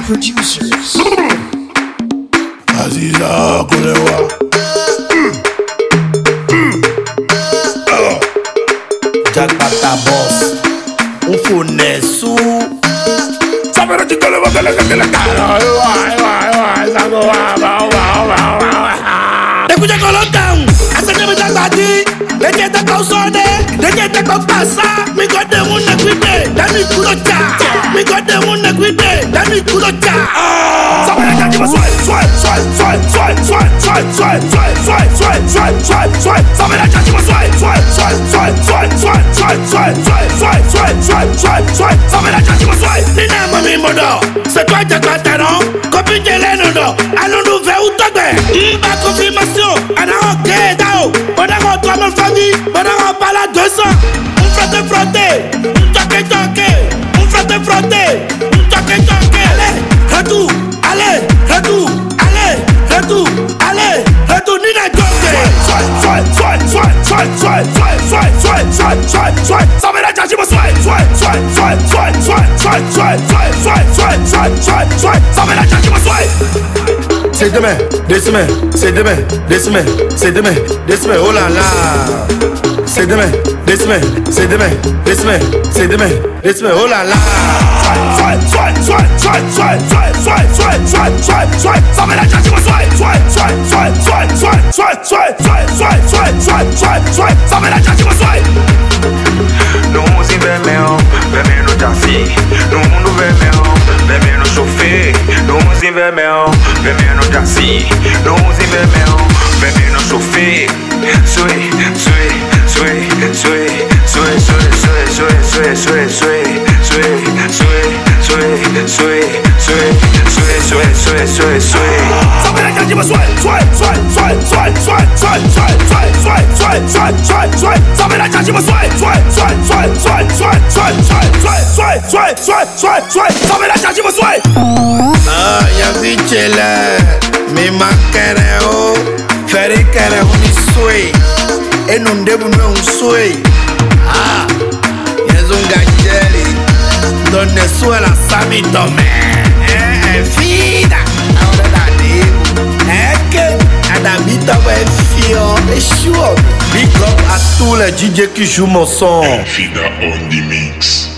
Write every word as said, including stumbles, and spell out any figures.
producers. Aziza Kolewa. Jack Bata Boss. Un funesu. Sabero chito le boca le que le cara. Te escucha con los down. Hasta que me trata a ti. De que te causone. De que te compasa. Mi corte un equite. De mi culo cha. Mi corte un equite. De mi culo cha. Sabero que me suel, suel, suel, suel, suel, suel, suel, suel, suel, suel, suel, suel, suel. Sabero que me suel, suel, suel, suel, suel, suel, suel, suel, suel, suel, suel, suel, suel. Sabero que me suel. Ni nada más mismo no. Se cuenta cuenta no. Copie le no no. Alonso ve un toque. Ma confirmation. Ana ok dao. Bona ko toi mon famille. Bona ko pas la deux cents. On frotte frotter. On toque toque. On frotte frotter. On toque toque. Allez, retour. Allez, retour. Allez, retour. Allez, retour. Ni na toque. Soit, soit, soit, soit, soit, soit, soit, soit, soit, soit, soit. Ça me la charge moi soit, soit, soit, soit, soit, soit, soit, soit, soit, soit, soit, soit, soit. Ça me la charge moi soit. C'est demain, deux semaines, c'est demain, deux semaines, c'est demain, deux semaines, oh là là. C'est demain, deux semaines, c'est demain, deux semaines, c'est demain, deux semaines, oh là là. Soit, soit, soit, soit, soit, soit, soit, soit, soit, soit, ça me la charge moi soit, soit, soit, soit, soit, soit, soit, soit, soit, soit, soit, soit, soit, ça me la charge moi soit. Nous y vermons, vermons nos taxis. Nous nous vermons, vermons nos chauffeurs. Nous y vermons, vermons nos taxis. Nous y vermons, vermons nos chauffeurs. Soy, soy, soy, soy, soy, soy, soy, soy, soy, soy, soy, soy, soy, soy, soy, soy, soy, soy, soy. Ça me la charge moi soit, soit, soit, soit, soit, soit, soit, soit, soit, soit, soit, soit, soit. Ça me la charge moi soit, soit, soit, soit, soit, soit, soit, soit, soit, soit, soit, soit, soit. Ça me la charge moi soit. Ah, ya vichela, mi macareo, feri cara uni sway, e non devo non un sway. Ah, es un gajeli, donde suena Sammy Tomé, eh, fida, ahora da devo, eh que, adamita ouais fio, et chaud. Big up à tous les D J qui jouent mon son. Fida on the mix.